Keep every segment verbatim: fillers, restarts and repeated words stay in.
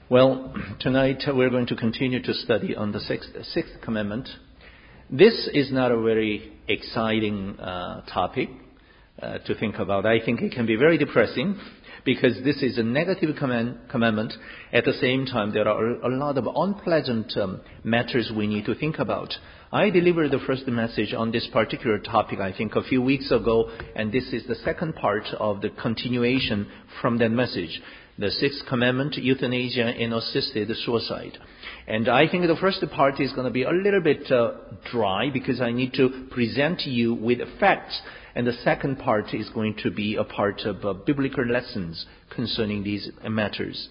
Well, tonight we're going to continue to study on the sixth, sixth commandment. This is not a very exciting uh, topic uh, to think about. I think it can be very depressing because this is a negative command, commandment. At the same time, there are a lot of unpleasant um, matters we need to think about. I delivered the first message on this particular topic, I think, a few weeks ago, and this is the second part of the continuation from that message. The sixth commandment, euthanasia and assisted suicide. And I think the first part is going to be a little bit uh, dry because I need to present you with facts. And the second part is going to be a part of uh, biblical lessons concerning these matters.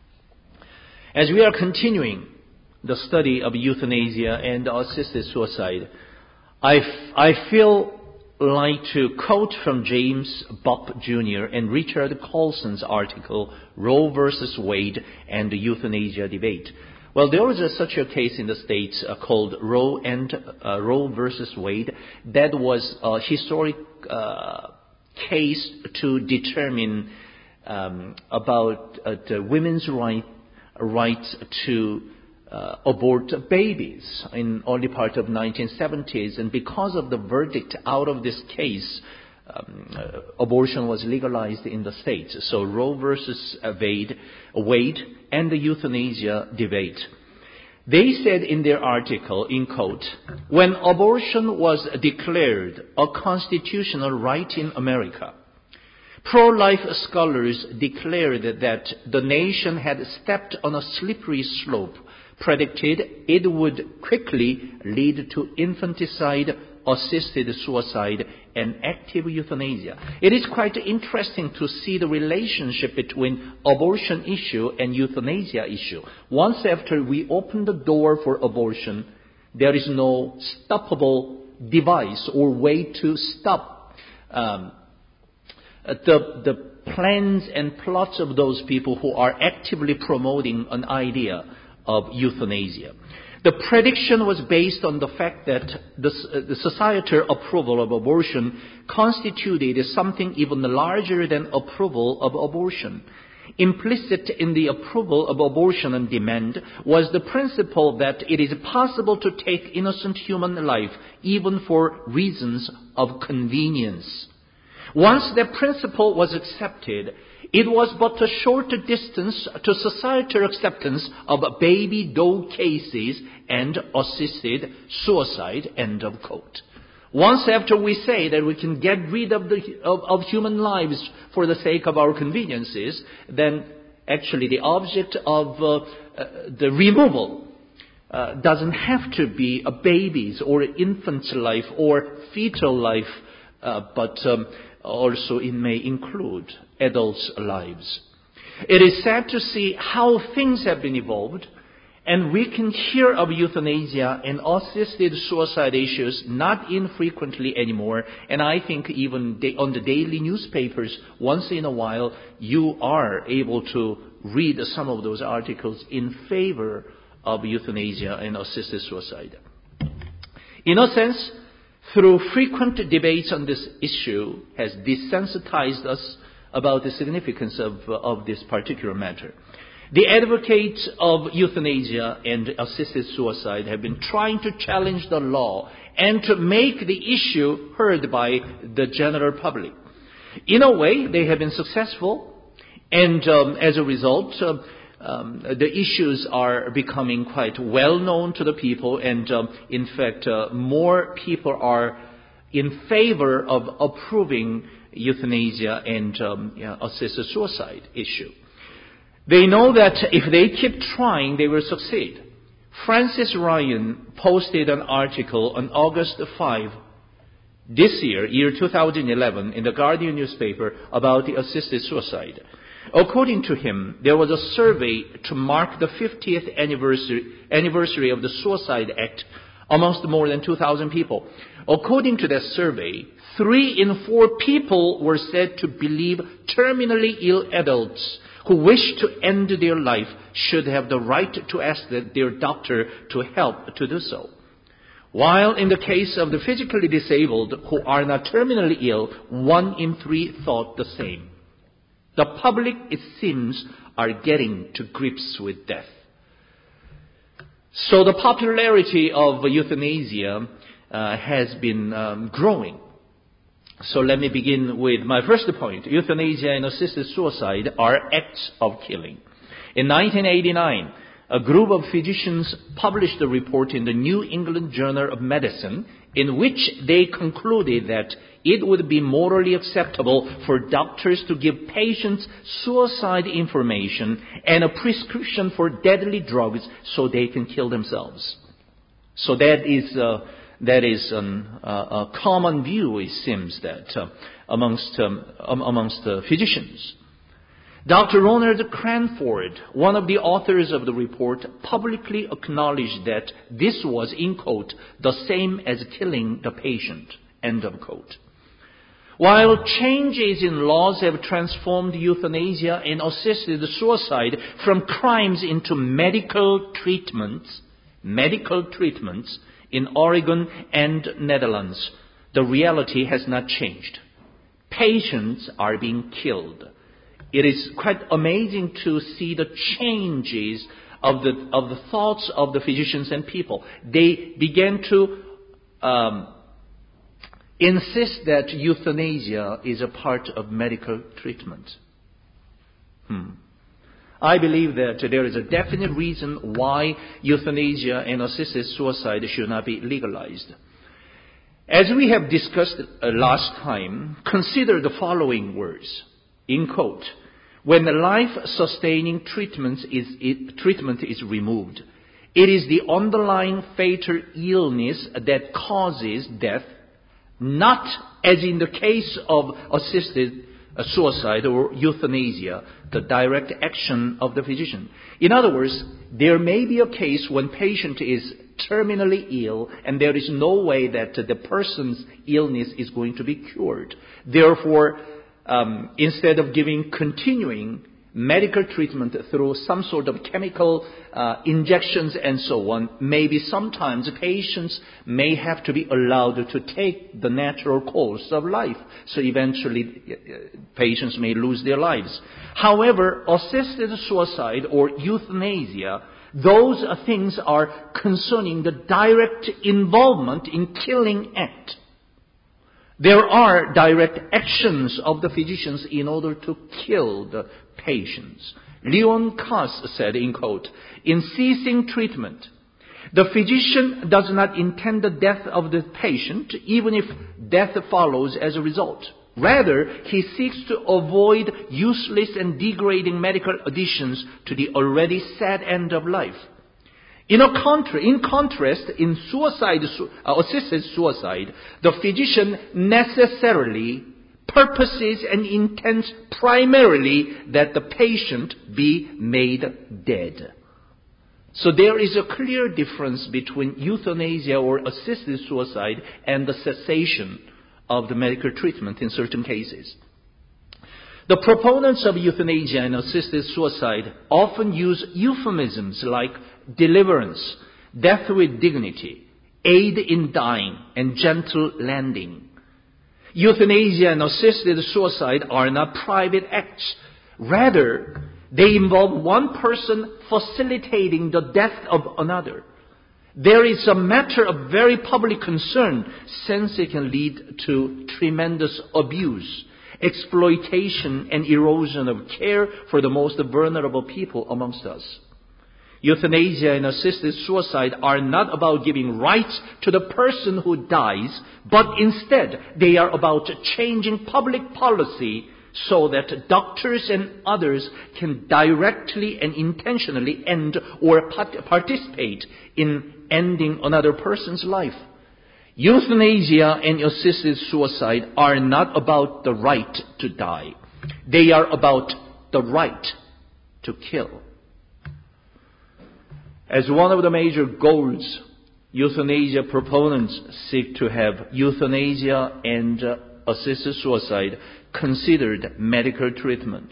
As we are continuing the study of euthanasia and assisted suicide, I, f- I feel like to quote from James Bopp Junior and Richard Colson's article, Roe versus Wade and the Euthanasia Debate. Well, there was a, such a case in the States uh, called Roe and uh, Roe versus Wade. That was a historic uh, case to determine um, about uh, the women's right rights to Uh, abort babies in early part of nineteen seventies, and because of the verdict out of this case, um, uh, abortion was legalized in the States. So Roe versus Wade, Wade and the euthanasia debate. They said in their article, in quote, when abortion was declared a constitutional right in America, pro-life scholars declared that the nation had stepped on a slippery slope, predicted it would quickly lead to infanticide, assisted suicide, and active euthanasia. It is quite interesting to see the relationship between abortion issue and euthanasia issue. Once after we open the door for abortion, there is no stoppable device or way to stop um, the, the plans and plots of those people who are actively promoting an idea of euthanasia. The prediction was based on the fact that the, uh, the societal approval of abortion constituted something even larger than approval of abortion. Implicit in the approval of abortion and demand was the principle that it is possible to take innocent human life even for reasons of convenience. Once that principle was accepted, it was but a short distance to societal acceptance of baby doll cases and assisted suicide, end of quote. Once after we say that we can get rid of, the, of, of human lives for the sake of our conveniences, then actually the object of uh, uh, the removal uh, doesn't have to be a baby's or infant's life or fetal life, uh, but um, also it may include adults' lives. It is sad to see how things have been evolved, and we can hear of euthanasia and assisted suicide issues not infrequently anymore. And I think even on the daily newspapers, once in a while, you are able to read some of those articles in favor of euthanasia and assisted suicide. In a sense, through frequent debates on this issue has desensitized us about the significance of, uh, of this particular matter. The advocates of euthanasia and assisted suicide have been trying to challenge the law and to make the issue heard by the general public. In a way, they have been successful, and um, as a result, uh, um, the issues are becoming quite well known to the people, and um, in fact, uh, more people are in favor of approving euthanasia and um, yeah, assisted suicide issue. They know that if they keep trying, they will succeed. Francis Ryan posted an article on August fifth this year, year two thousand eleven, in the Guardian newspaper about the assisted suicide. According to him, there was a survey to mark the fiftieth anniversary, anniversary of the Suicide Act amongst more than two thousand people. According to that survey, three in four people were said to believe terminally ill adults who wish to end their life should have the right to ask their doctor to help to do so. While in the case of the physically disabled who are not terminally ill, one in three thought the same. The public, it seems, are getting to grips with death. So the popularity of euthanasia uh, has been um, growing. So let me begin with my first point. Euthanasia and assisted suicide are acts of killing. In nineteen eighty-nine, a group of physicians published a report in the New England Journal of Medicine in which they concluded that it would be morally acceptable for doctors to give patients suicide information and a prescription for deadly drugs so they can kill themselves. So that is uh, that is an, uh, a common view, it seems, that uh, amongst um, amongst uh, physicians. Doctor Ronald Cranford, one of the authors of the report, publicly acknowledged that this was, in quote, the same as killing the patient, end of quote. While changes in laws have transformed euthanasia and assisted suicide from crimes into medical treatments, medical treatments in Oregon and Netherlands, the reality has not changed. Patients are being killed. It is quite amazing to see the changes of the of the thoughts of the physicians and people. They began to um, insist that euthanasia is a part of medical treatment. Hmm. I believe that there is a definite reason why euthanasia and assisted suicide should not be legalized. As we have discussed uh, last time, consider the following words. In quote, when the life-sustaining treatment is, it, treatment is removed, it is the underlying fatal illness that causes death, not, as in the case of assisted uh, suicide or euthanasia, the direct action of the physician. In other words, there may be a case when patient is terminally ill and there is no way that the person's illness is going to be cured. Therefore, Um, instead of giving continuing medical treatment through some sort of chemical uh, injections and so on, maybe sometimes patients may have to be allowed to take the natural course of life. So eventually uh, patients may lose their lives. However, assisted suicide or euthanasia, those things are concerning the direct involvement in killing act. There are direct actions of the physicians in order to kill the patients. Leon Kass said, in quote, in ceasing treatment, the physician does not intend the death of the patient, even if death follows as a result. Rather, he seeks to avoid useless and degrading medical additions to the already sad end of life. In, a contra- in contrast, in suicide, uh, assisted suicide, the physician necessarily purposes and intends primarily that the patient be made dead. So there is a clear difference between euthanasia or assisted suicide and the cessation of the medical treatment in certain cases. The proponents of euthanasia and assisted suicide often use euphemisms like deliverance, death with dignity, aid in dying, and gentle landing. Euthanasia and assisted suicide are not private acts. Rather, they involve one person facilitating the death of another. There is a matter of very public concern since it can lead to tremendous abuse, exploitation, and erosion of care for the most vulnerable people amongst us. Euthanasia and assisted suicide are not about giving rights to the person who dies, but instead they are about changing public policy so that doctors and others can directly and intentionally end or participate in ending another person's life. Euthanasia and assisted suicide are not about the right to die. They are about the right to kill. As one of the major goals, euthanasia proponents seek to have euthanasia and uh, assisted suicide considered medical treatment.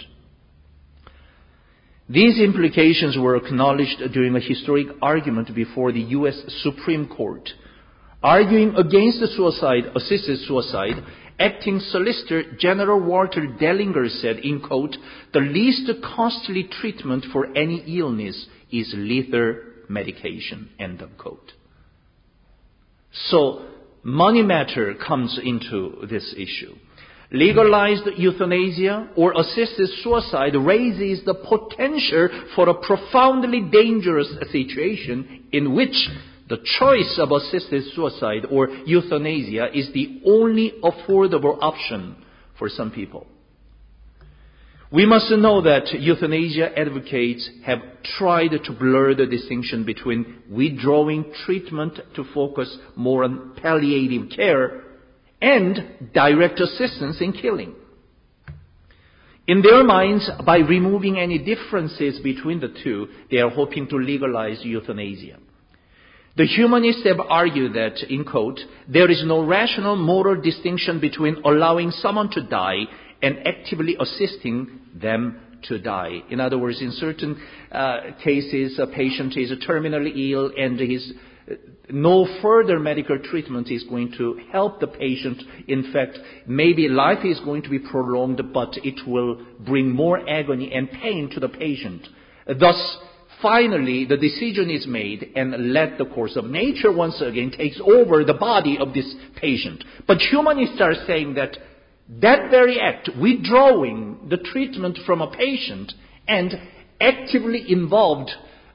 These implications were acknowledged during a historic argument before the U S Supreme Court. Arguing against the suicide, assisted suicide, Acting Solicitor General Walter Dellinger said, in quote, "The least costly treatment for any illness is lethal medication," end of quote. So, money matter comes into this issue. Legalized euthanasia or assisted suicide raises the potential for a profoundly dangerous situation in which the choice of assisted suicide or euthanasia is the only affordable option for some people. We must know that euthanasia advocates have tried to blur the distinction between withdrawing treatment to focus more on palliative care and direct assistance in killing. In their minds, by removing any differences between the two, they are hoping to legalize euthanasia. The humanists have argued that, in quote, "There is no rational moral distinction between allowing someone to die and actively assisting them to die." In other words, in certain uh, cases, a patient is terminally ill and his uh, no further medical treatment is going to help the patient. In fact, maybe life is going to be prolonged, but it will bring more agony and pain to the patient. Thus, finally, the decision is made and let the course of nature once again takes over the body of this patient. But humanists are saying that that very act, withdrawing the treatment from a patient and actively involved,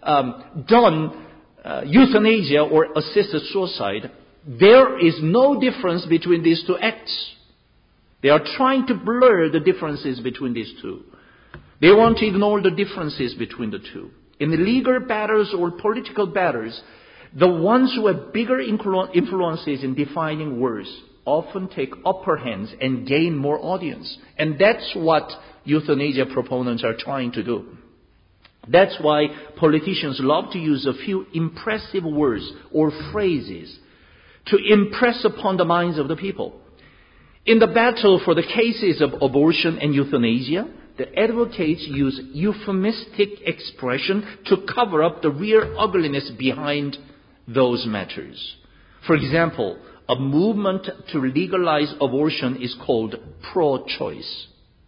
um, done uh, euthanasia or assisted suicide, there is no difference between these two acts. They are trying to blur the differences between these two. They want to ignore the differences between the two. In the legal battles or political battles, the ones who have bigger influ- influences in defining words often take upper hands and gain more audience. And that's what euthanasia proponents are trying to do. That's why politicians love to use a few impressive words or phrases to impress upon the minds of the people. In the battle for the cases of abortion and euthanasia, the advocates use euphemistic expression to cover up the real ugliness behind those matters. For example, a movement to legalize abortion is called pro-choice.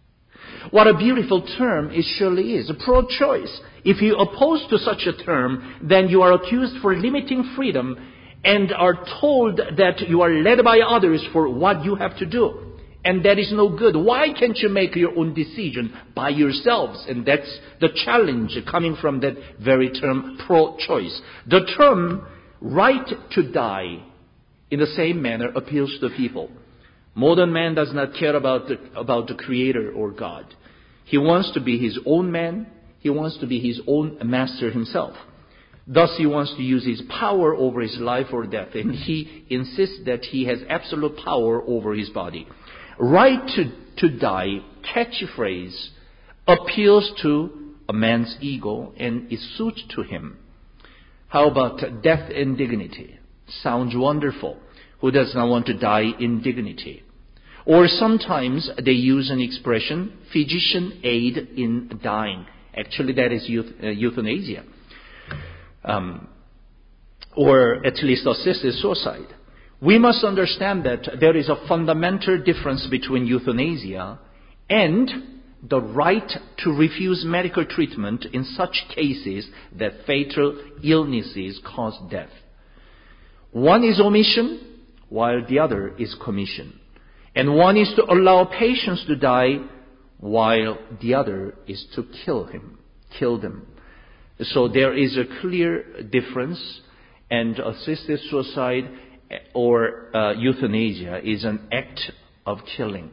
What a beautiful term it surely is, pro-choice. If you oppose to such a term, then you are accused for limiting freedom and are told that you are led by others for what you have to do. And that is no good. Why can't you make your own decision by yourselves? And that's the challenge coming from that very term, pro-choice. The term right to die, in the same manner, appeals to the people. Modern man does not care about the, about the Creator or God. He wants to be his own man. He wants to be his own master himself. Thus, he wants to use his power over his life or death. And he insists that he has absolute power over his body. Right to, to die catchphrase appeals to a man's ego and is suited to him. How about death and dignity? Sounds wonderful. Who does not want to die in dignity? Or sometimes they use an expression, physician aid in dying. Actually, that is euth- uh, euthanasia. Um, or at least assisted suicide. We must understand that there is a fundamental difference between euthanasia and the right to refuse medical treatment in such cases that fatal illnesses cause death. One is omission, while the other is commission. And one is to allow patients to die, while the other is to kill him, kill them. So there is a clear difference, and assisted suicide or uh, euthanasia is an act of killing.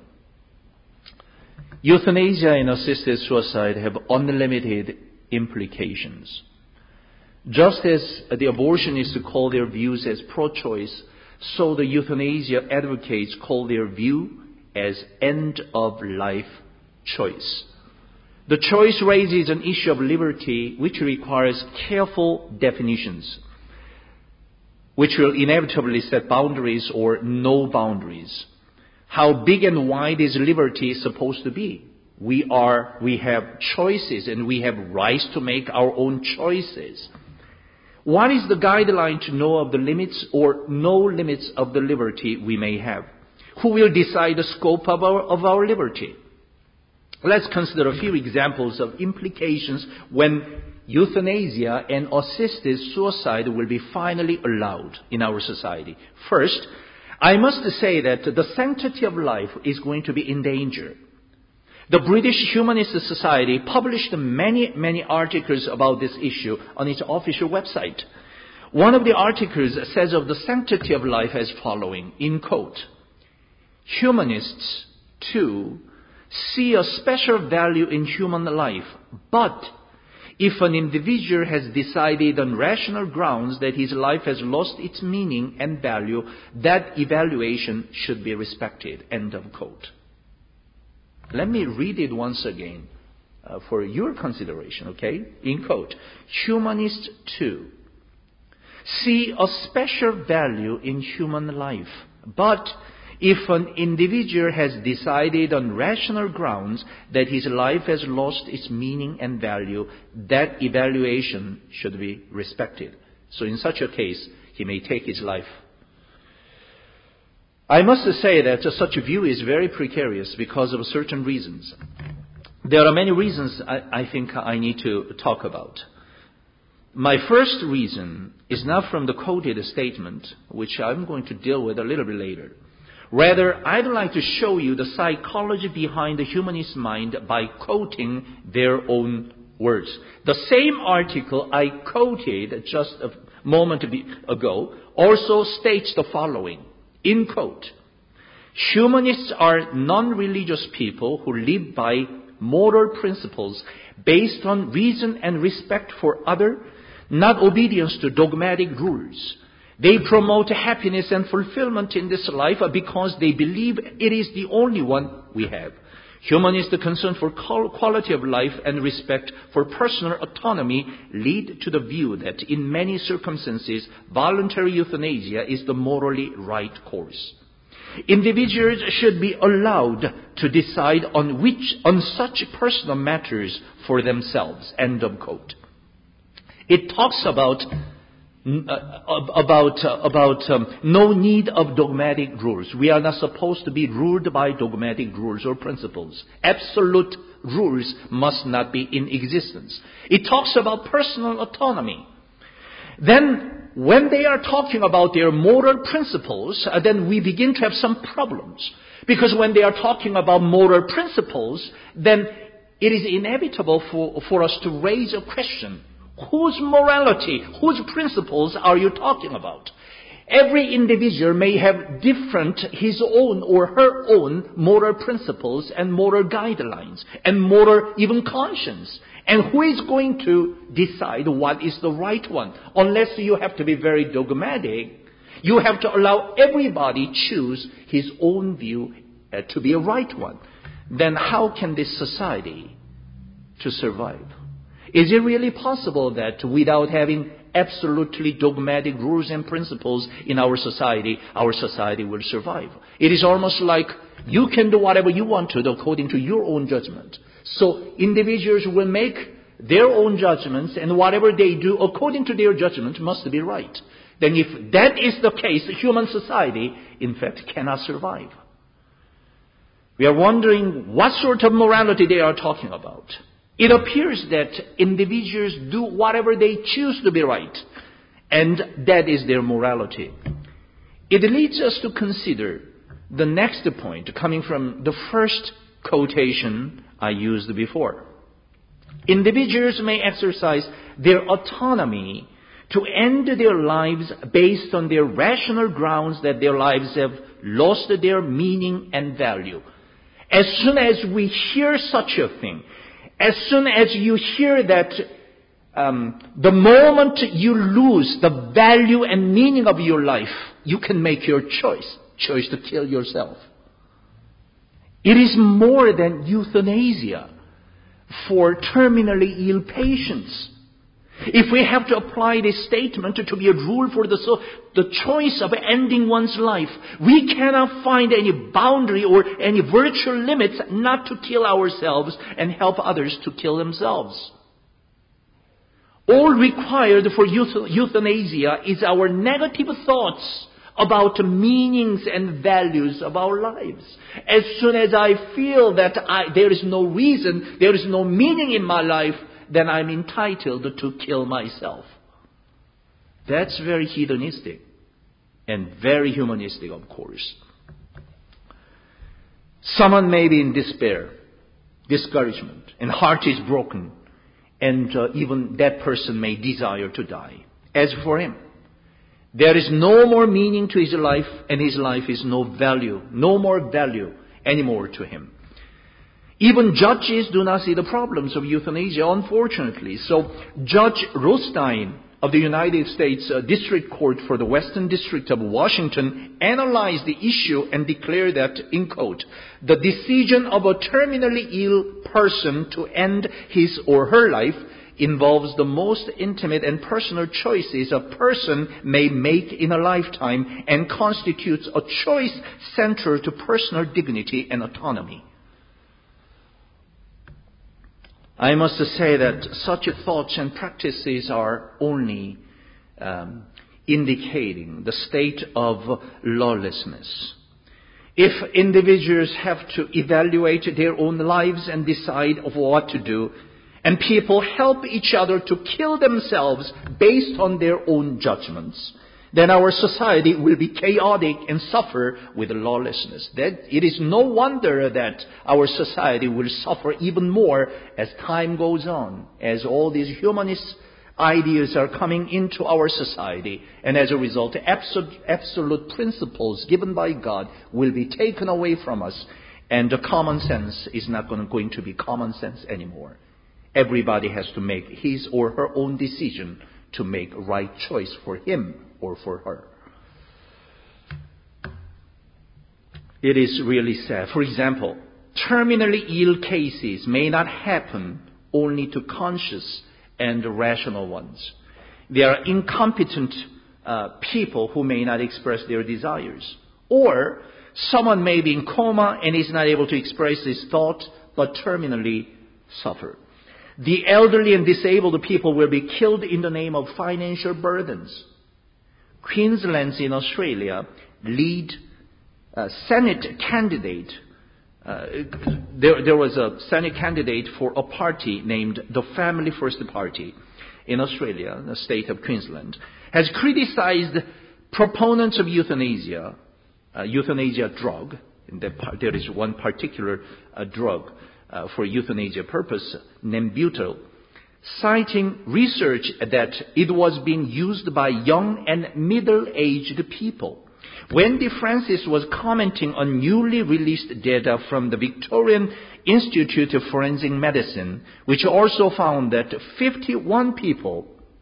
Euthanasia and assisted suicide have unlimited implications. Just as the abortionists call their views as pro-choice, so the euthanasia advocates call their view as end-of-life choice. The choice raises an issue of liberty which requires careful definitions, which will inevitably set boundaries or no boundaries. How big and wide is liberty supposed to be? We are, we have choices and we have rights to make our own choices. What is the guideline to know of the limits or no limits of the liberty we may have? Who will decide the scope of our, of our liberty? Let's consider a few examples of implications when euthanasia and assisted suicide will be finally allowed in our society. First, I must say that the sanctity of life is going to be in danger. The British Humanist Society published many, many articles about this issue on its official website. One of the articles says of the sanctity of life as following, in quote, "Humanists, too, see a special value in human life, but if an individual has decided on rational grounds that his life has lost its meaning and value, that evaluation should be respected." End of quote. Let me read it once again uh, for your consideration, okay? In quote, "Humanists, too, see a special value in human life, but if an individual has decided on rational grounds that his life has lost its meaning and value, that evaluation should be respected. So in such a case, he may take his life." I must say that such a view is very precarious because of certain reasons. There are many reasons I, I think I need to talk about. My first reason is not from the quoted statement, which I'm going to deal with a little bit later. Rather, I'd like to show you the psychology behind the humanist mind by quoting their own words. The same article I quoted just a moment ago also states the following, in quote, "Humanists are non-religious people who live by moral principles based on reason and respect for others, not obedience to dogmatic rules. They promote happiness and fulfillment in this life because they believe it is the only one we have. Humanists' concern for quality of life and respect for personal autonomy lead to the view that in many circumstances, voluntary euthanasia is the morally right course. Individuals should be allowed to decide on which, on such personal matters for themselves." End of quote. It talks about Uh, about uh, about um, no need of dogmatic rules. We are not supposed to be ruled by dogmatic rules or principles. Absolute rules must not be in existence. It talks about personal autonomy. Then, when they are talking about their moral principles, uh, then we begin to have some problems. Because when they are talking about moral principles, then it is inevitable for, for us to raise a question. Whose morality, whose principles are you talking about? Every individual may have different, his own or her own moral principles and moral guidelines and moral even conscience. And who is going to decide what is the right one? Unless you have to be very dogmatic, you have to allow everybody choose his own view uh, to be a right one. Then how can this society to survive? Is it really possible that without having absolutely dogmatic rules and principles in our society, our society will survive? It is almost like you can do whatever you want to do according to your own judgment. So individuals will make their own judgments, and whatever they do according to their judgment must be right. Then if that is the case, human society, in fact, cannot survive. We are wondering what sort of morality they are talking about. It appears that individuals do whatever they choose to be right, and that is their morality. It leads us to consider the next point coming from the first quotation I used before. Individuals may exercise their autonomy to end their lives based on their rational grounds that their lives have lost their meaning and value. As soon as we hear such a thing, as soon as you hear that um, the moment you lose the value and meaning of your life, you can make your choice, choice to kill yourself. It is more than euthanasia for terminally ill patients. If we have to apply this statement to be a rule for the, so, the choice of ending one's life, we cannot find any boundary or any virtual limits not to kill ourselves and help others to kill themselves. All required for euth- euthanasia is our negative thoughts about the meanings and values of our lives. As soon as I feel that I, there is no reason, there is no meaning in my life, then I'm entitled to kill myself. That's very hedonistic and very humanistic, of course. Someone may be in despair, discouragement, and heart is broken, and uh, even that person may desire to die. As for him, there is no more meaning to his life, and his life is no value, no more value anymore to him. Even judges do not see the problems of euthanasia, unfortunately. So Judge Rothstein of the United States uh, District Court for the Western District of Washington analyzed the issue and declared that, in quote, the decision of a terminally ill person to end his or her life involves the most intimate and personal choices a person may make in a lifetime and constitutes a choice central to personal dignity and autonomy. I must say that such thoughts and practices are only um, indicating the state of lawlessness. If individuals have to evaluate their own lives and decide of what to do, and people help each other to kill themselves based on their own judgments, then our society will be chaotic and suffer with lawlessness. That it is no wonder that our society will suffer even more as time goes on, as all these humanist ideas are coming into our society, and as a result, absolute, absolute principles given by God will be taken away from us, and the common sense is not going to be common sense anymore. Everybody has to make his or her own decision to make a right choice for him or for her. It is really sad. For example, terminally ill cases may not happen only to conscious and rational ones. There are incompetent uh, people who may not express their desires. Or someone may be in coma and is not able to express his thought, but terminally suffer. The elderly and disabled people will be killed in the name of financial burdens. Queensland in Australia lead uh, Senate candidate. Uh, there, there was a Senate candidate for a party named the Family First Party in Australia, the state of Queensland, has criticized proponents of euthanasia, uh, euthanasia drug. In the, there is one particular uh, drug uh, for euthanasia purpose, Nembutal, citing research that it was being used by young and middle-aged people. Wendy Francis was commenting on newly released data from the Victorian Institute of Forensic Medicine, which also found that fifty-one people,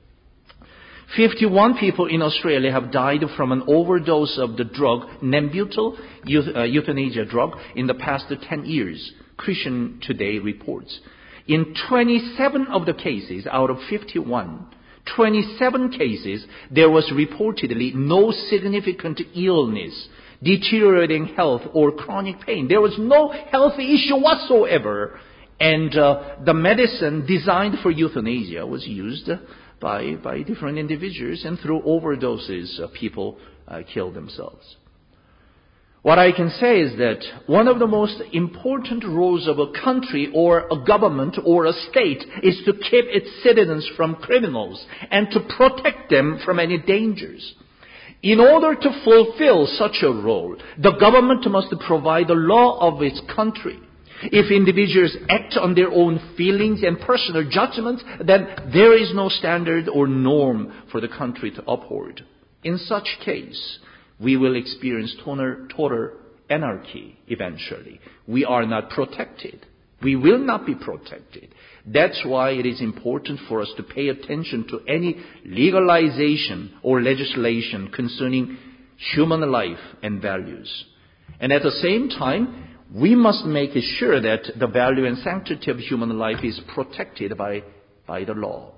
fifty-one people in Australia have died from an overdose of the drug Nembutal, euthanasia drug, in the past ten years, Christian Today reports. In twenty-seven of the cases out of fifty-one, twenty-seven cases, there was reportedly no significant illness, deteriorating health, or chronic pain. There was no health issue whatsoever. And uh, the medicine designed for euthanasia was used by, by different individuals, and through overdoses, uh, people uh, killed themselves. What I can say is that one of the most important roles of a country or a government or a state is to keep its citizens from criminals and to protect them from any dangers. In order to fulfill such a role, the government must provide the law of its country. If individuals act on their own feelings and personal judgments, then there is no standard or norm for the country to uphold. In such case, we will experience total, total anarchy eventually. We are not protected. We will not be protected. That's why it is important for us to pay attention to any legalization or legislation concerning human life and values. And at the same time, we must make sure that the value and sanctity of human life is protected by, by the law.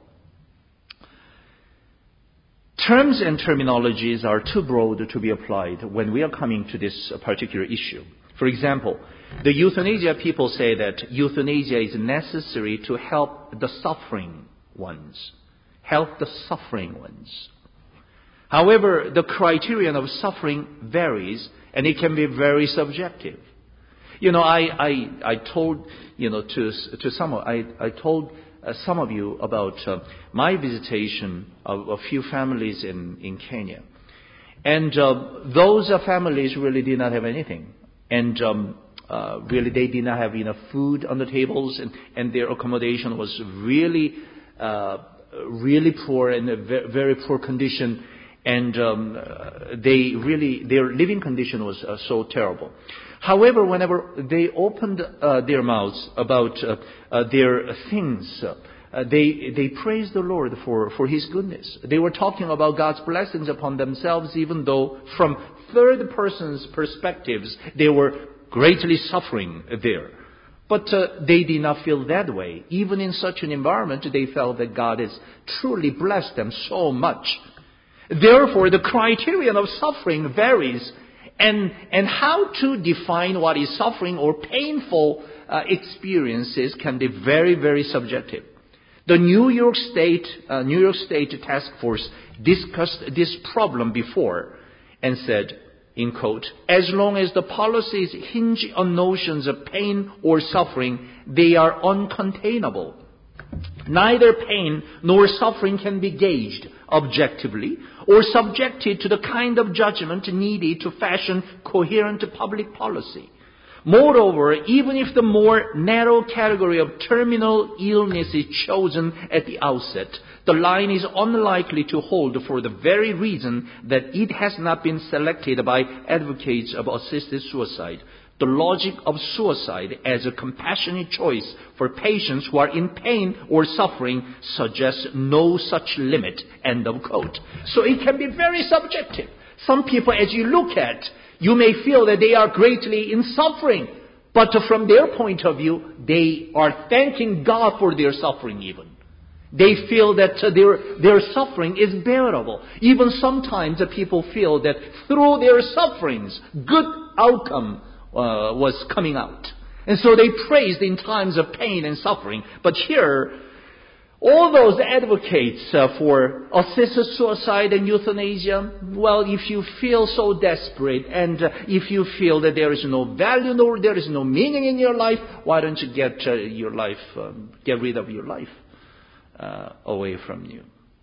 Terms and terminologies are too broad to be applied when we are coming to this particular issue. For example, the euthanasia people say that euthanasia is necessary to help the suffering ones. Help the suffering ones. However, the criterion of suffering varies, and it can be very subjective. You know, I, I, I told, you know, to, to some, I, I told uh, some of you about uh, my visitation of a few families in, in Kenya. And uh, those uh, families really did not have anything. And um, uh, really they did not have enough food on the tables, and, and their accommodation was really, uh, really poor and a very, very poor condition. And um, uh, they really, their living condition was uh, so terrible. However, whenever they opened uh, their mouths about uh, uh, their things, uh, they they praised the Lord for, for His goodness. They were talking about God's blessings upon themselves, even though from third person's perspectives, they were greatly suffering there. But uh, they did not feel that way. Even in such an environment, they felt that God has truly blessed them so much. Therefore, the criterion of suffering varies. And, and how to define what is suffering or painful uh, experiences can be very, very subjective. The New York State, uh, New York State Task Force discussed this problem before and said, in quote, as long as the policies hinge on notions of pain or suffering, they are uncontainable. Neither pain nor suffering can be gauged objectively or subjected to the kind of judgment needed to fashion coherent public policy. Moreover, even if the more narrow category of terminal illness is chosen at the outset, the line is unlikely to hold for the very reason that it has not been selected by advocates of assisted suicide. The logic of suicide as a compassionate choice for patients who are in pain or suffering suggests no such limit. End of quote. So it can be very subjective. Some people, as you look at, you may feel that they are greatly in suffering. But from their point of view, they are thanking God for their suffering even. They feel that their, their suffering is bearable. Even sometimes the people feel that through their sufferings, good outcome Uh, was coming out. And so they praised in times of pain and suffering. But here, all those advocates uh, for assisted suicide and euthanasia, well, if you feel so desperate and uh, if you feel that there is no value nor there is no meaning in your life, why don't you get uh, your life, um, get rid of your life uh, away from you?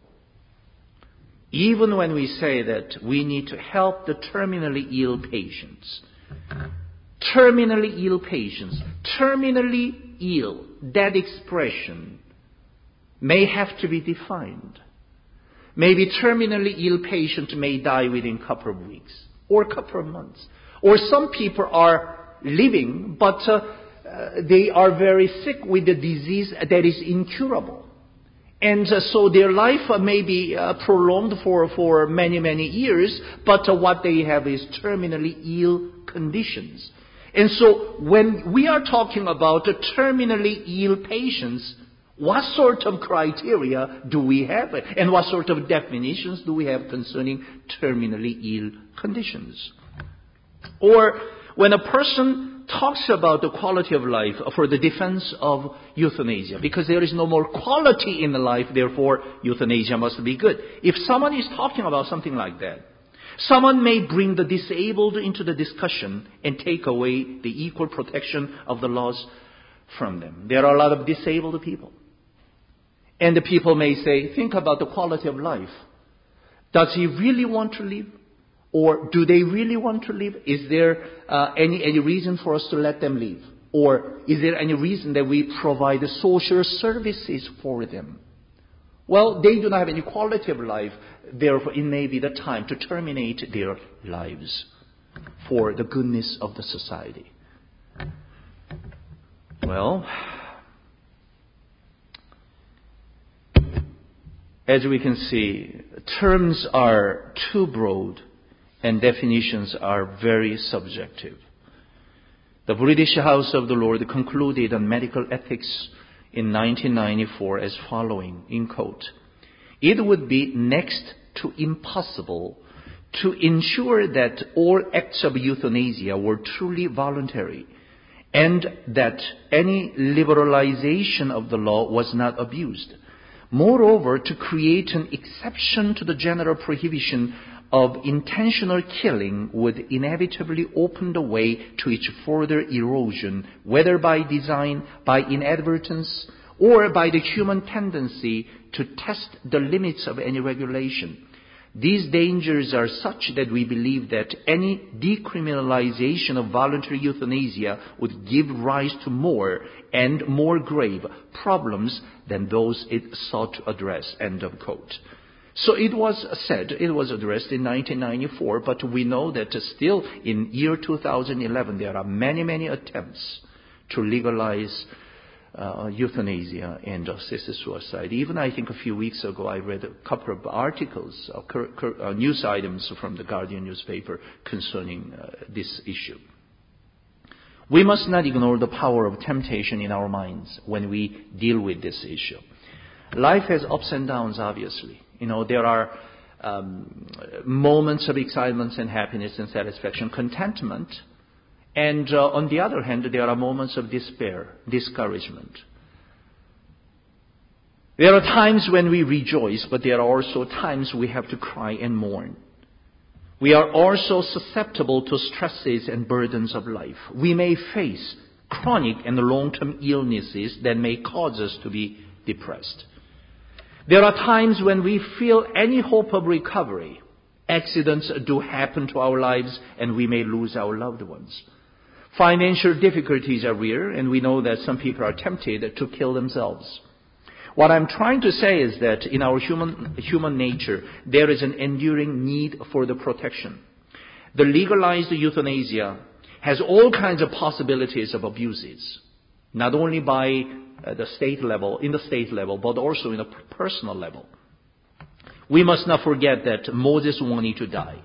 Even when we say that we need to help the terminally ill patients, Terminally ill patients, terminally ill, that expression may have to be defined. Maybe terminally ill patient may die within a couple of weeks or a couple of months. Or some people are living, but uh, uh, they are very sick with a disease that is incurable. And uh, so their life uh, may be uh, prolonged for, for many, many years, but uh, what they have is terminally ill conditions. And so when we are talking about terminally ill patients, what sort of criteria do we have? And what sort of definitions do we have concerning terminally ill conditions? Or when a person talks about the quality of life for the defense of euthanasia, because there is no more quality in the life, therefore euthanasia must be good. If someone is talking about something like that, someone may bring the disabled into the discussion and take away the equal protection of the laws from them. There are a lot of disabled people. And the people may say, think about the quality of life. Does he really want to live? Or do they really want to live? Is there uh, any, any reason for us to let them live? Or is there any reason that we provide the social services for them? Well, they do not have any quality of life. Therefore, it may be the time to terminate their lives for the goodness of the society. Well, as we can see, terms are too broad and definitions are very subjective. The British House of the Lord concluded on medical ethics in nineteen ninety-four as following, in quote, it would be next to impossible to ensure that all acts of euthanasia were truly voluntary and that any liberalization of the law was not abused. Moreover, to create an exception to the general prohibition of intentional killing would inevitably open the way to its further erosion, whether by design, by inadvertence, or by the human tendency to test the limits of any regulation. These dangers are such that we believe that any decriminalization of voluntary euthanasia would give rise to more and more grave problems than those it sought to address. End of quote. So it was said, it was addressed in nineteen ninety-four, but we know that still in year two thousand eleven there are many, many attempts to legalize Uh, euthanasia and assisted suicide. Even I think a few weeks ago I read a couple of articles, uh, cur- cur- uh, news items from the Guardian newspaper concerning uh, this issue. We must not ignore the power of temptation in our minds when we deal with this issue. Life has ups and downs, obviously. You know, there are um, moments of excitement and happiness and satisfaction, contentment. And uh, on the other hand, there are moments of despair, discouragement. There are times when we rejoice, but there are also times we have to cry and mourn. We are also susceptible to stresses and burdens of life. We may face chronic and long-term illnesses that may cause us to be depressed. There are times when we feel any hope of recovery. Accidents do happen to our lives and we may lose our loved ones. Financial difficulties are real, and we know that some people are tempted to kill themselves. What I'm trying to say is that in our human, human nature, there is an enduring need for the protection. The legalized euthanasia has all kinds of possibilities of abuses, not only by uh, the state level, in the state level, but also in a personal level. We must not forget that Moses wanted to die.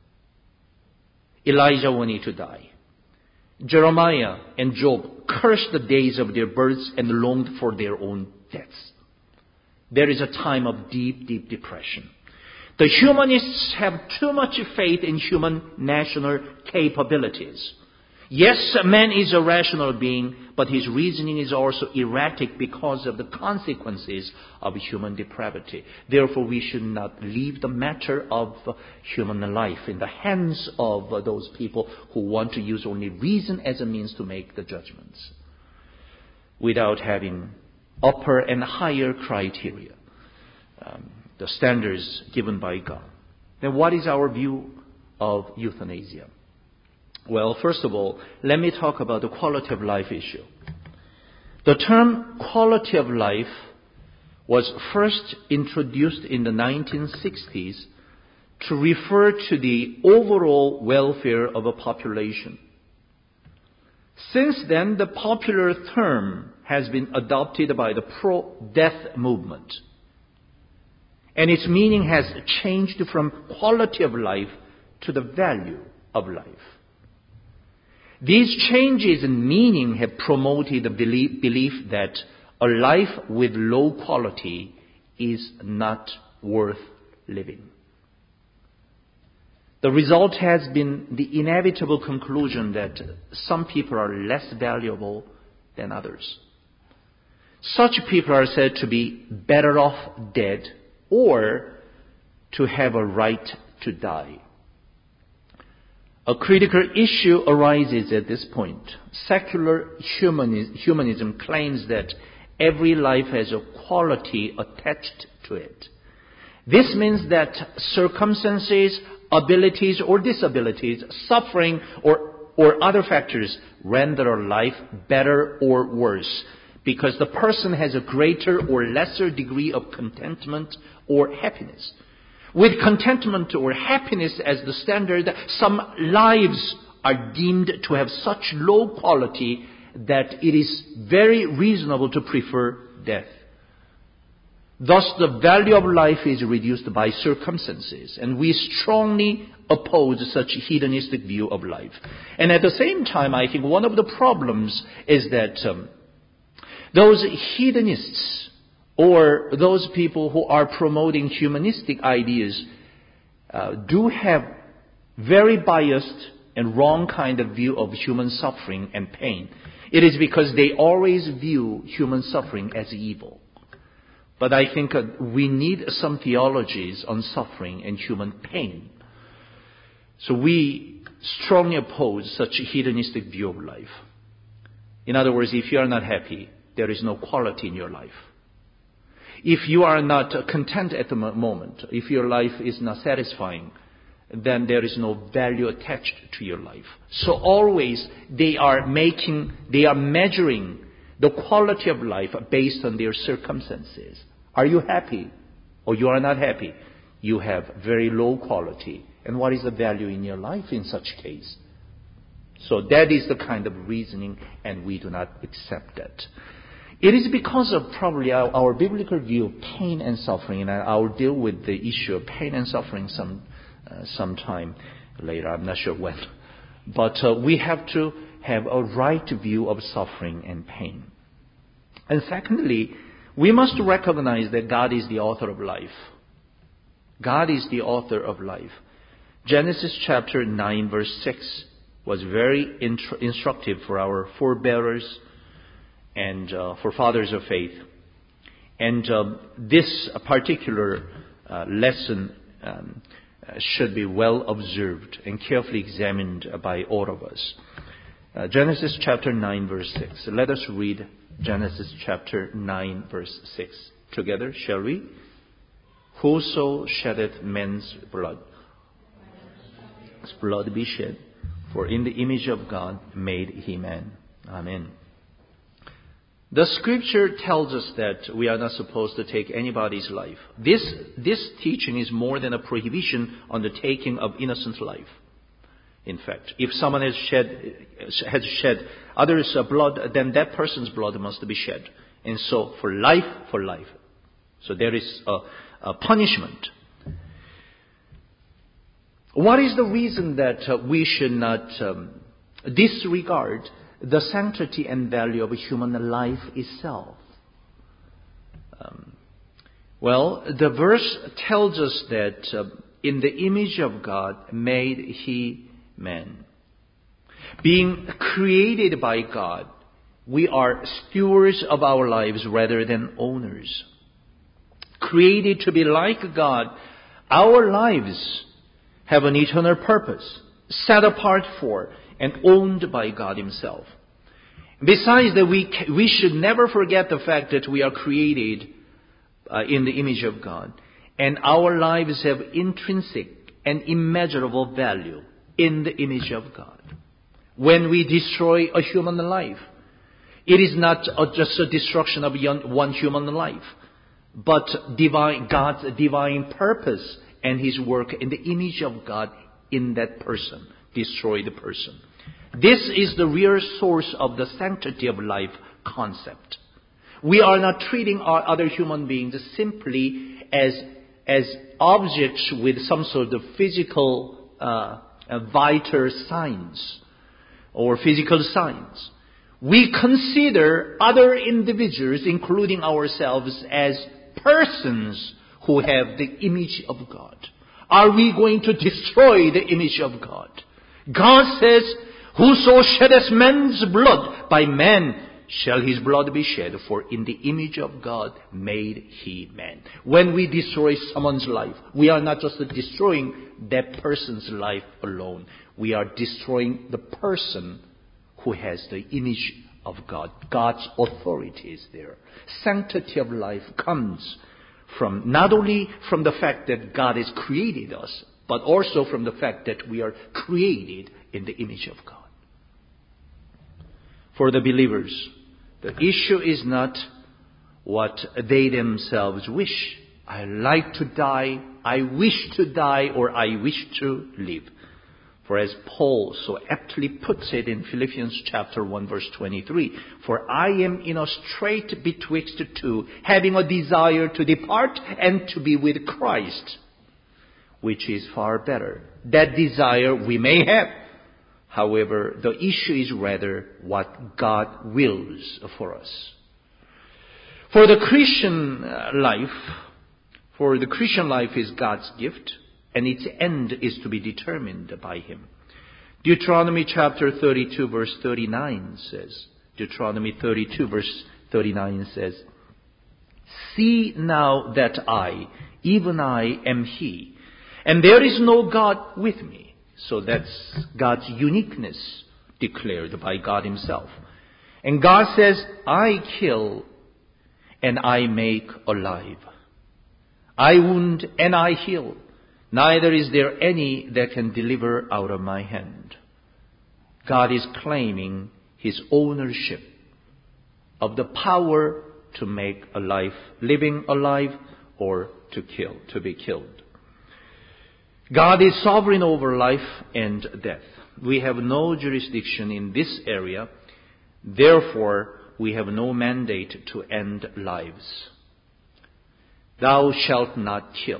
Elijah wanted to die. Jeremiah and Job cursed the days of their births and longed for their own deaths. There is a time of deep, deep depression. The humanists have too much faith in human national capabilities. Yes, man is a rational being, but his reasoning is also erratic because of the consequences of human depravity. Therefore, we should not leave the matter of human life in the hands of those people who want to use only reason as a means to make the judgments, without having upper and higher criteria, um, the standards given by God. Then what is our view of euthanasia? Well, first of all, let me talk about the quality of life issue. The term quality of life was first introduced in the nineteen sixties to refer to the overall welfare of a population. Since then, the popular term has been adopted by the pro-death movement, and its meaning has changed from quality of life to the value of life. These changes in meaning have promoted the belief, belief that a life with low quality is not worth living. The result has been the inevitable conclusion that some people are less valuable than others. Such people are said to be better off dead or to have a right to die. A critical issue arises at this point. Secular humanism, humanism claims that every life has a quality attached to it. This means that circumstances, abilities or disabilities, suffering or, or other factors render a life better or worse because the person has a greater or lesser degree of contentment or happiness. With contentment or happiness as the standard, some lives are deemed to have such low quality that it is very reasonable to prefer death. Thus, the value of life is reduced by circumstances, and we strongly oppose such hedonistic view of life. And at the same time, I think one of the problems is that um, those hedonists or those people who are promoting humanistic ideas uh, do have very biased and wrong kind of view of human suffering and pain. It is because they always view human suffering as evil. But I think uh, we need some theologies on suffering and human pain. So we strongly oppose such a hedonistic view of life. In other words, if you are not happy, there is no quality in your life. If you are not content at the moment, if your life is not satisfying, then there is no value attached to your life. So always they are making, they are measuring the quality of life based on their circumstances. Are you happy or you are not happy? You have very low quality. And what is the value in your life in such case? So that is the kind of reasoning, and we do not accept that. It is because of probably our, our biblical view of pain and suffering, and I will deal with the issue of pain and suffering some uh, sometime later. I'm not sure when. But uh, we have to have a right view of suffering and pain. And secondly, we must recognize that God is the author of life. God is the author of life. Genesis chapter nine verse six was very intru- instructive for our forebearers and uh, for fathers of faith. And uh, this particular uh, lesson um, should be well observed and carefully examined by all of us. Uh, Genesis chapter nine verse six. Let us read Genesis chapter nine verse six together, shall we? Whoso sheddeth man's blood, his blood be shed, for in the image of God made he man. Amen. The scripture tells us that we are not supposed to take anybody's life. This, this teaching is more than a prohibition on the taking of innocent life. In fact, if someone has shed, has shed others' blood, then that person's blood must be shed. And so, for life, for life. So there is a, a punishment. What is the reason that uh, we should not um, disregard the sanctity and value of human life itself? Um, well, the verse tells us that uh, in the image of God made he man. Being created by God, we are stewards of our lives rather than owners. Created to be like God, our lives have an eternal purpose, set apart for and owned by God himself. Besides that, we we should never forget the fact that we are created uh, in the image of God, and our lives have intrinsic and immeasurable value in the image of God. When we destroy a human life, it is not a, just a destruction of one human life, but divine God's divine purpose and his work in the image of God in that person. Destroy the person. This is the real source of the sanctity of life concept. We are not treating our other human beings simply as, as objects with some sort of physical, uh, uh, vital signs or physical signs. We consider other individuals, including ourselves, as persons who have the image of God. Are we going to destroy the image of God? God says, whoso sheddeth man's blood, by man shall his blood be shed, for in the image of God made he man. When we destroy someone's life, we are not just destroying that person's life alone. We are destroying the person who has the image of God. God's authority is there. Sanctity of life comes from not only from the fact that God has created us, but also from the fact that we are created in the image of God. For the believers, the issue is not what they themselves wish. I like to die, I wish to die, or I wish to live. For as Paul so aptly puts it in Philippians chapter one verse twenty-three, for I am in a strait betwixt two, having a desire to depart and to be with Christ, which is far better. That desire we may have. However, the issue is rather what God wills for us. For the Christian life, for the Christian life is God's gift, and its end is to be determined by him. Deuteronomy chapter thirty-two verse thirty-nine says, Deuteronomy thirty-two verse thirty-nine says, See now that I, even I, am He, and there is no God with me. So that's God's uniqueness declared by God Himself. And God says, I kill and I make alive. I wound and I heal. Neither is there any that can deliver out of my hand. God is claiming His ownership of the power to make a life, living alive, or to kill, to be killed. God is sovereign over life and death. We have no jurisdiction in this area. Therefore, we have no mandate to end lives. Thou shalt not kill,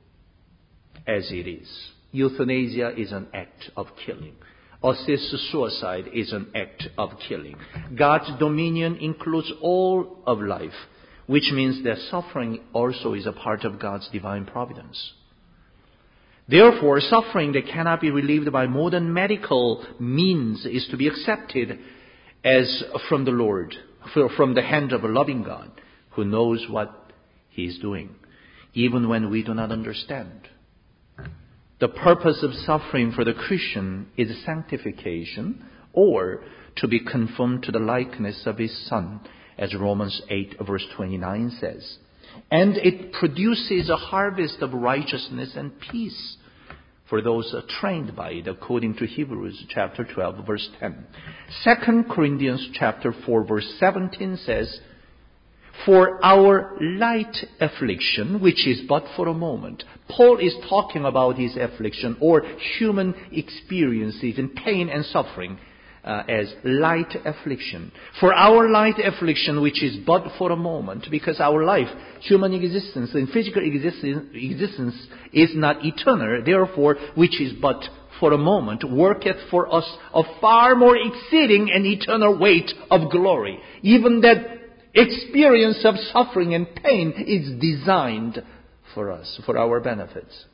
as it is. Euthanasia is an act of killing. Assisted suicide is an act of killing. God's dominion includes all of life, which means that suffering also is a part of God's divine providence. Therefore, suffering that cannot be relieved by modern medical means is to be accepted as from the Lord, from the hand of a loving God who knows what He is doing, even when we do not understand. The purpose of suffering for the Christian is sanctification, or to be conformed to the likeness of His Son, as Romans eight verse twenty-nine says. And it produces a harvest of righteousness and peace for those trained by it, according to Hebrews chapter twelve verse ten. Second Corinthians chapter four verse seventeen says, for our light affliction, which is but for a moment. Paul is talking about his affliction or human experiences in pain and suffering uh, as light affliction. For our light affliction, which is but for a moment, because our life, human existence and physical existence, existence is not eternal, therefore, which is but for a moment, worketh for us a far more exceeding and eternal weight of glory. Even that experience of suffering and pain is designed for us, for our benefits.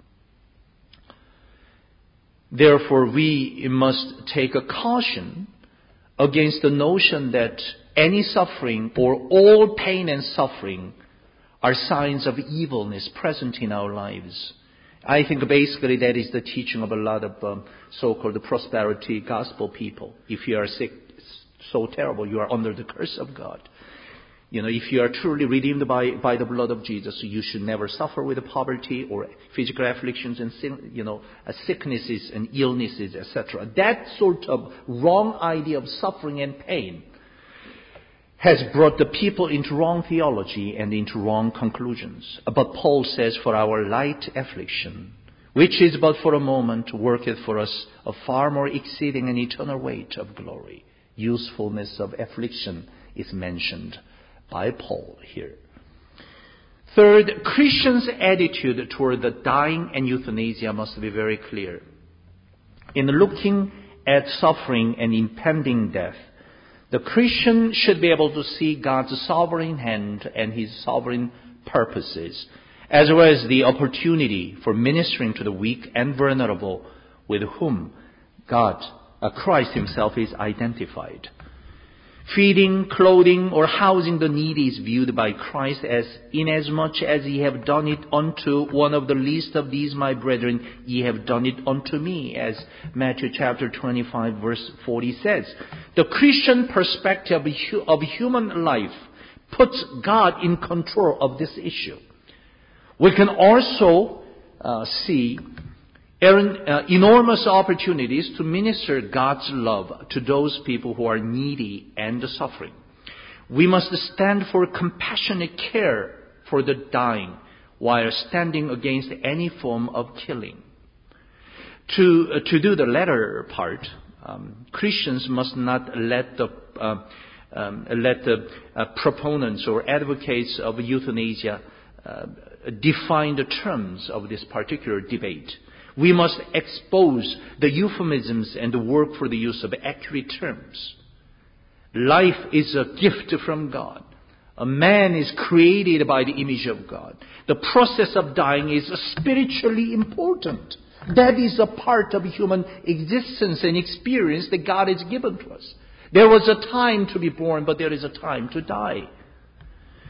Therefore, we must take a caution against the notion that any suffering or all pain and suffering are signs of evilness present in our lives. I think basically that is the teaching of a lot of um, so-called prosperity gospel people. If you are sick, it's so terrible, you are under the curse of God. You know, if you are truly redeemed by, by the blood of Jesus, you should never suffer with poverty or physical afflictions and, you know, sicknesses and illnesses, et cetera. That sort of wrong idea of suffering and pain has brought the people into wrong theology and into wrong conclusions. But Paul says, for our light affliction, which is but for a moment, worketh for us a far more exceeding and eternal weight of glory. Usefulness of affliction is mentioned by Paul here. Third, Christians' attitude toward the dying and euthanasia must be very clear. In looking at suffering and impending death, the Christian should be able to see God's sovereign hand and His sovereign purposes, as well as the opportunity for ministering to the weak and vulnerable with whom God, uh, Christ Himself, is identified. Feeding, clothing, or housing the needy is viewed by Christ as, inasmuch as ye have done it unto one of the least of these my brethren, ye have done it unto me, as Matthew chapter twenty-five verse forty says. The Christian perspective of human life puts God in control of this issue. We can also uh, see Uh, enormous opportunities to minister God's love to those people who are needy and suffering. We must stand for compassionate care for the dying while standing against any form of killing. To, uh, to do the latter part, um, Christians must not let the, uh, um, let the uh, proponents or advocates of euthanasia uh, define the terms of this particular debate. We must expose the euphemisms and work for the use of accurate terms. Life is a gift from God. A man is created by the image of God. The process of dying is spiritually important. That is a part of human existence and experience that God has given to us. There was a time to be born, but there is a time to die.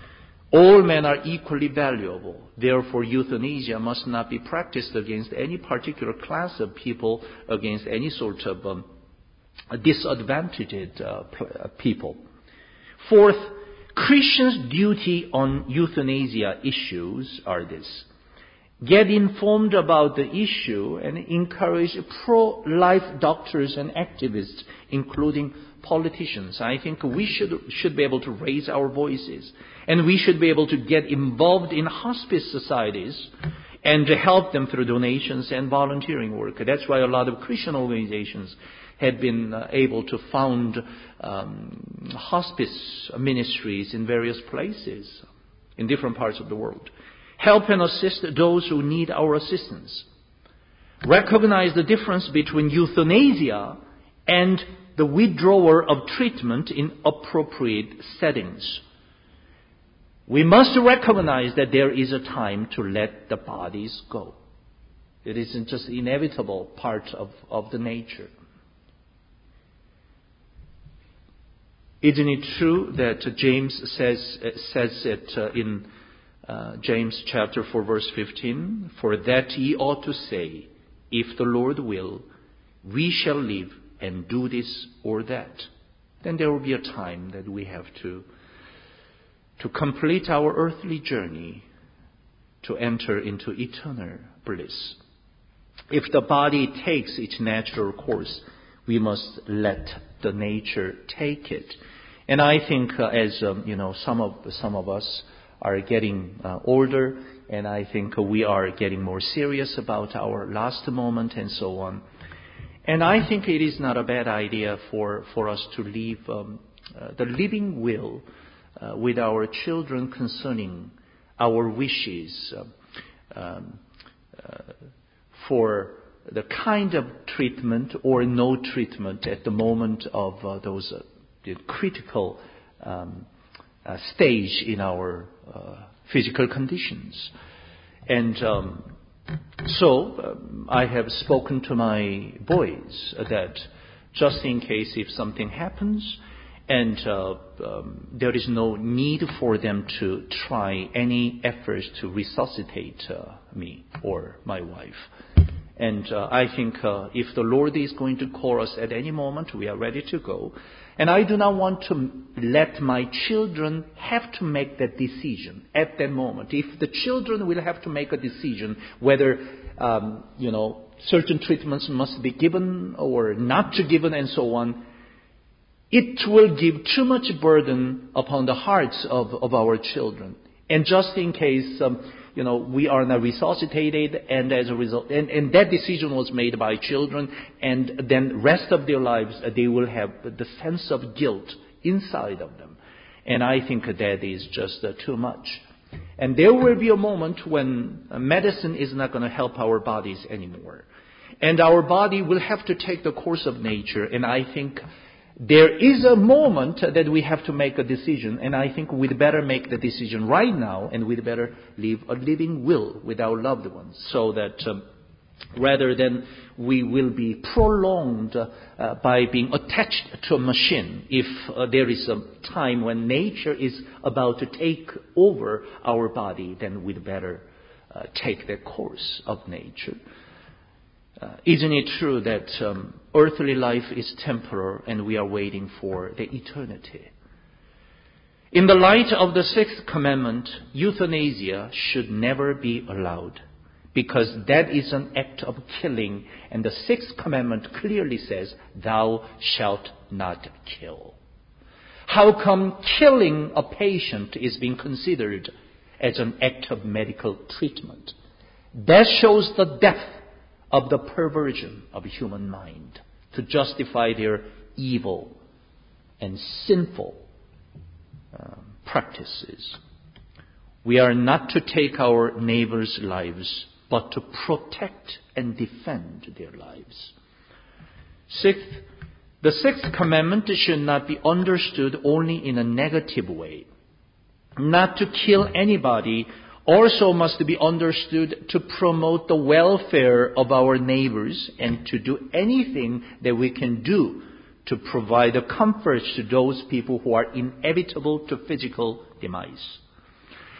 All men are equally valuable. Therefore, euthanasia must not be practiced against any particular class of people, against any sort of um, disadvantaged uh, people. Fourth, Christians' duty on euthanasia issues are this. Get informed about the issue and encourage pro-life doctors and activists, including politicians. I think we should should be able to raise our voices, and we should be able to get involved in hospice societies and to help them through donations and volunteering work. That's why a lot of Christian organizations have been uh, able to found um, hospice ministries in various places in different parts of the world. Help and assist those who need our assistance. Recognize the difference between euthanasia and the withdrawal of treatment in appropriate settings. We must recognize that there is a time to let the bodies go. It isn't just inevitable part of, of the nature. Isn't it true that James says, says it uh, in uh, James chapter four verse fifteen? For that ye ought to say, if the Lord will, we shall live and do this or that. Then there will be a time that we have to, to complete our earthly journey to enter into eternal bliss. If the body takes its natural course, we must let the nature take it. And I think uh, as um, you know, some of some of us are getting uh, older, and I think uh, we are getting more serious about our last moment and so on. And I think it is not a bad idea for, for us to leave um, uh, the living will uh, with our children concerning our wishes uh, um, uh, for the kind of treatment or no treatment at the moment of uh, those uh, the critical um, uh, stage in our uh, physical conditions. And um, so um, I have spoken to my boys that just in case if something happens and uh, um, there is no need for them to try any efforts to resuscitate uh, me or my wife. And uh, I think uh, if the Lord is going to call us at any moment, we are ready to go. And I do not want to let my children have to make that decision at that moment. If the children will have to make a decision whether, um, you know, certain treatments must be given or not to given and so on, it will give too much burden upon the hearts of, of our children. And just in case, um, you know, we are not resuscitated, and as a result, and, and that decision was made by children, and then rest of their lives uh, they will have the sense of guilt inside of them. And I think that is just uh, too much. And there will be a moment when uh, medicine is not going to help our bodies anymore. And our body will have to take the course of nature, and I think there is a moment that we have to make a decision, and I think we'd better make the decision right now, and we'd better live a living will with our loved ones, so that um, rather than we will be prolonged uh, by being attached to a machine if uh, there is a time when nature is about to take over our body, then we'd better uh, take the course of nature. Uh, isn't it true that um, earthly life is temporal and we are waiting for the eternity? In the light of the sixth commandment, euthanasia should never be allowed, because that is an act of killing, and the sixth commandment clearly says, thou shalt not kill. How come killing a patient is being considered as an act of medical treatment? That shows the depth of the perversion of human mind to justify their evil and sinful uh, practices. We are not to take our neighbors' lives, but to protect and defend their lives. Sixth, the sixth commandment should not be understood only in a negative way. Not to kill anybody also must be understood to promote the welfare of our neighbors and to do anything that we can do to provide a comfort to those people who are inevitable to physical demise.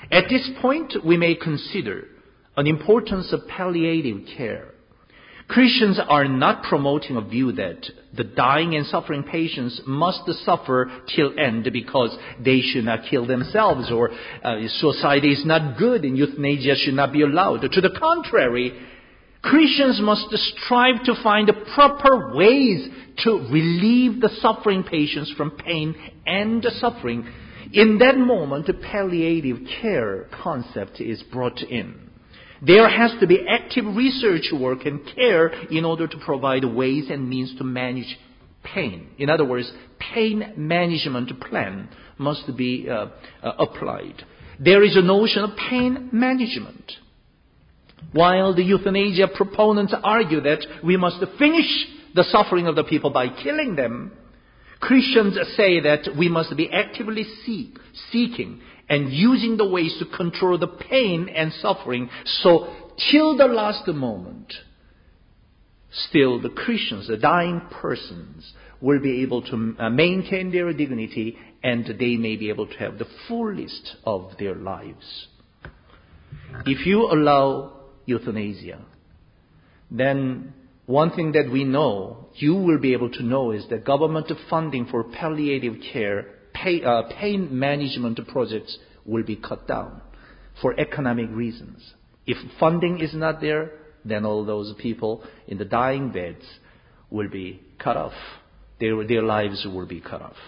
At this point, we may consider an importance of palliative care. Christians are not promoting a view that the dying and suffering patients must suffer till end because they should not kill themselves, or uh, society is not good and euthanasia should not be allowed. To the contrary, Christians must strive to find the proper ways to relieve the suffering patients from pain and suffering. In that moment, the palliative care concept is brought in. There has to be active research work and care in order to provide ways and means to manage pain. In other words, pain management plan must be uh, uh, applied. There is a notion of pain management. While the euthanasia proponents argue that we must finish the suffering of the people by killing them, Christians say that we must be actively seek, seeking and using the ways to control the pain and suffering, so till the last moment, still the Christians, the dying persons, will be able to uh, maintain their dignity, and they may be able to have the fullest of their lives. If you allow euthanasia, then one thing that we know, you will be able to know, is that government funding for palliative care, pay, uh, pain management projects will be cut down for economic reasons. If funding is not there, then all those people in the dying beds will be cut off. Their, their lives will be cut off.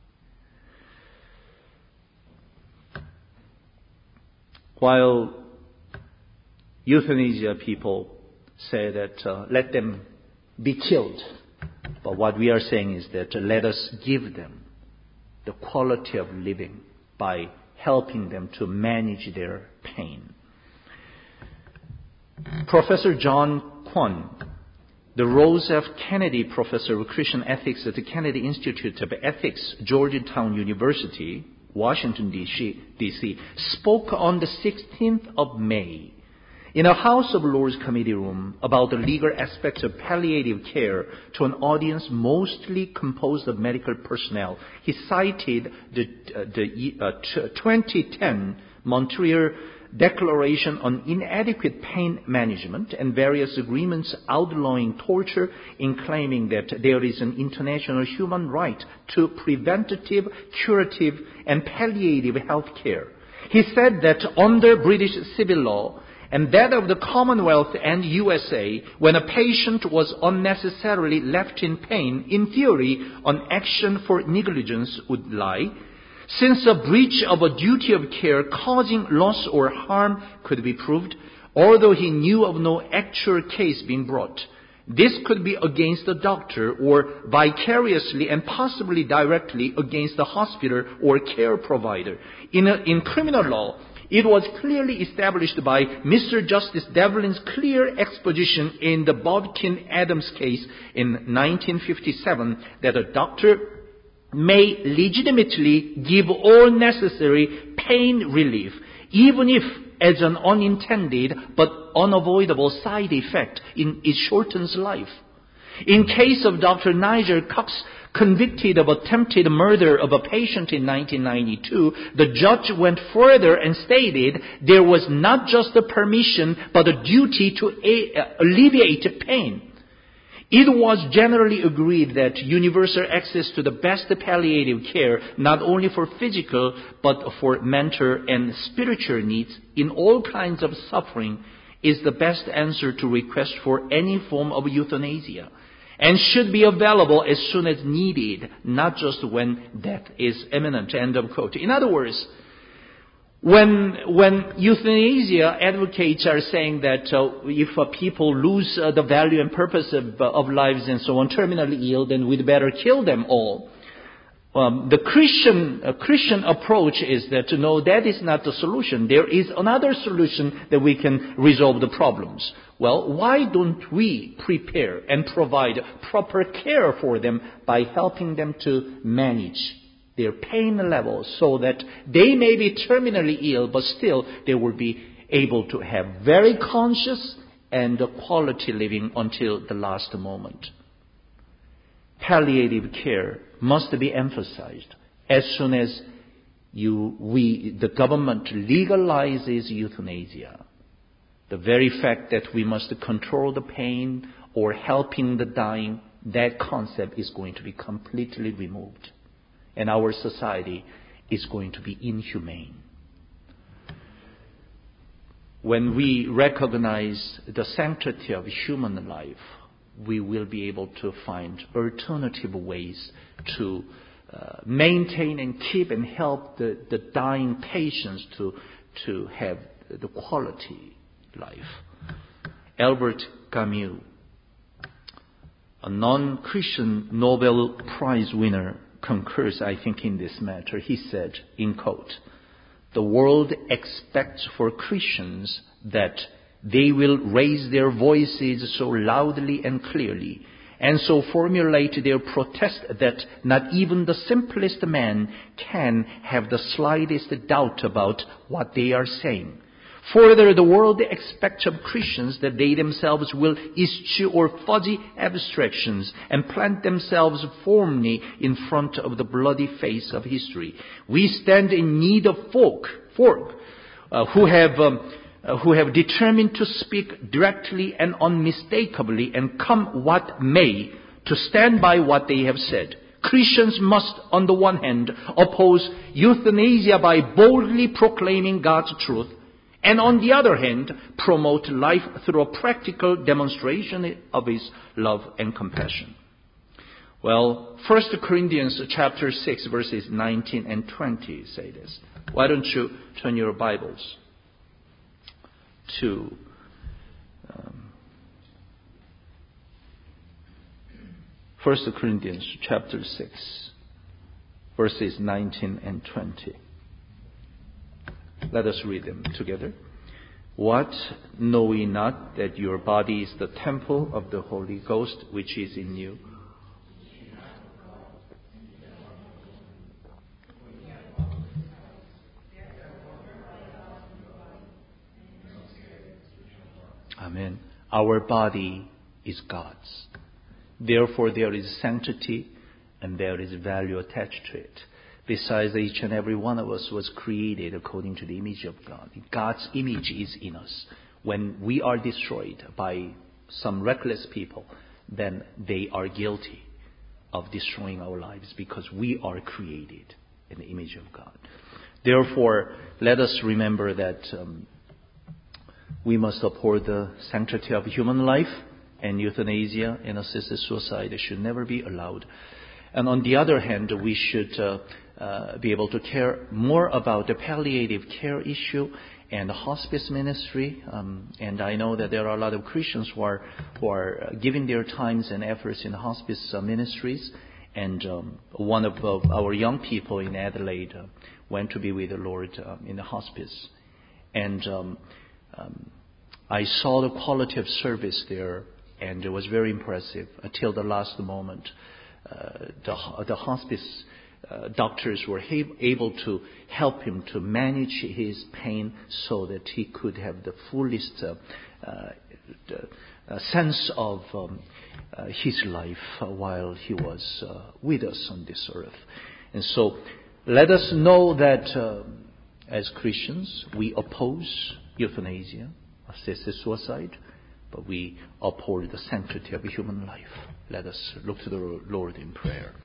While euthanasia people say that uh, let them be killed, but what we are saying is that uh, let us give them the quality of living by helping them to manage their pain. Professor John Kwon, the Rose F. Kennedy Professor of Christian Ethics at the Kennedy Institute of Ethics, Georgetown University, Washington, D C, spoke on the sixteenth of May in a House of Lords committee room about the legal aspects of palliative care to an audience mostly composed of medical personnel. He cited the, uh, the uh, t- twenty ten Montreal Declaration on Inadequate Pain Management and various agreements outlawing torture, in claiming that there is an international human right to preventative, curative, and palliative health care. He said that under British civil law, and that of the Commonwealth and U S A, when a patient was unnecessarily left in pain, in theory, an action for negligence would lie. Since a breach of a duty of care causing loss or harm could be proved, although he knew of no actual case being brought, this could be against the doctor or vicariously and possibly directly against the hospital or care provider. In, a, in criminal law, it was clearly established by Mister Justice Devlin's clear exposition in the Bodkin-Adams case in nineteen fifty-seven that a doctor may legitimately give all necessary pain relief, even if as an unintended but unavoidable side effect, in, it shortens life. In case of Doctor Nigel Cox, convicted of attempted murder of a patient in nineteen ninety-two, the judge went further and stated there was not just a permission but a duty to a- uh, alleviate pain. It was generally agreed that universal access to the best palliative care, not only for physical but for mental and spiritual needs in all kinds of suffering, is the best answer to request for any form of euthanasia, and should be available as soon as needed, not just when death is imminent. End of quote. In other words, when when euthanasia advocates are saying that uh, if uh, people lose uh, the value and purpose of, uh, of lives and so on, terminally ill, then we'd better kill them all. Um, the Christian uh, Christian approach is that no, that is not the solution. There is another solution that we can resolve the problems. Well, why don't we prepare and provide proper care for them by helping them to manage their pain levels so that they may be terminally ill, but still they will be able to have very conscious and quality living until the last moment. Palliative care must be emphasized as soon as you, we, the government legalizes euthanasia, the very fact that we must control the pain or helping the dying, that concept is going to be completely removed. And our society is going to be inhumane. When we recognize the sanctity of human life, we will be able to find alternative ways to uh, maintain and keep and help the, the dying patients to, to have the quality life. Albert Camus, a non-Christian Nobel Prize winner, concurs, I think, in this matter. He said, in quote, "The world expects for Christians that they will raise their voices so loudly and clearly, and so formulate their protest that not even the simplest man can have the slightest doubt about what they are saying. Further, the world expects of Christians that they themselves will eschew or fuzzy abstractions and plant themselves firmly in front of the bloody face of history. We stand in need of folk, folk uh, who have um, uh, who have determined to speak directly and unmistakably, and come what may, to stand by what they have said. Christians must, on the one hand, oppose euthanasia by boldly proclaiming God's truth, and on the other hand, promote life through a practical demonstration of His love and compassion." Well, First Corinthians chapter six, verses nineteen and twenty say this. Why don't you turn your Bibles to um, First Corinthians chapter six, verses nineteen and twenty. Let us read them together. "What, know ye not that your body is the temple of the Holy Ghost, which is in you?" Amen. Our body is God's. Therefore, there is sanctity and there is value attached to it. Besides, each and every one of us was created according to the image of God. God's image is in us. When we are destroyed by some reckless people, then they are guilty of destroying our lives, because we are created in the image of God. Therefore, let us remember that um, we must uphold the sanctity of human life, and euthanasia and assisted suicide should never be allowed. And on the other hand, we should uh, uh, be able to care more about the palliative care issue and the hospice ministry. Um, and I know that there are a lot of Christians who are who are giving their times and efforts in hospice uh, ministries. And um, one of uh, our young people in Adelaide uh, went to be with the Lord uh, in the hospice. And um, um, I saw the quality of service there, and it was very impressive until the last moment. Uh, the, the hospice uh, doctors were ha- able to help him to manage his pain so that he could have the fullest uh, uh, uh, sense of um, uh, his life uh, while he was uh, with us on this earth. And so let us know that uh, as Christians, we oppose euthanasia, assisted suicide, but we uphold the sanctity of human life. Let us look to the Lord in prayer.